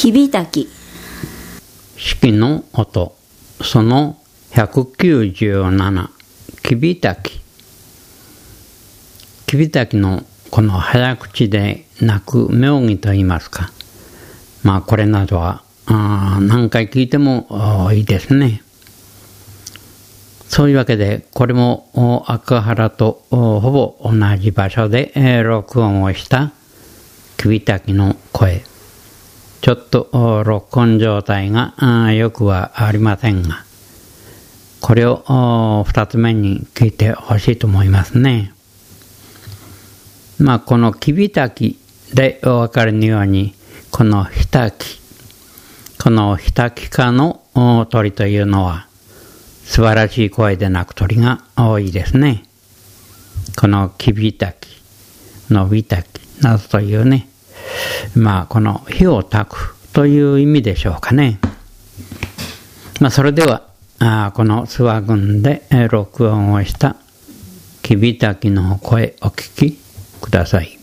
きびたき。 式の音、その197、きびたき。きびたきのこの早口で鳴く妙義といいますか、これなどは何回聞いてもいいですね。そういうわけで、これも赤原とほぼ同じ場所で録音をしたきびたきの声。ちょっと録音状態がよくはありませんが、これを2つ目に聞いてほしいと思いますね。このきびたきでお分かりのように、このひたき科の鳥というのは素晴らしい声で鳴く鳥が多いですね。このきびたき、のびたきなどというね、この火を焚くという意味でしょうかね。それではこの諏訪郡で録音をしたきびたきの声お聞きください。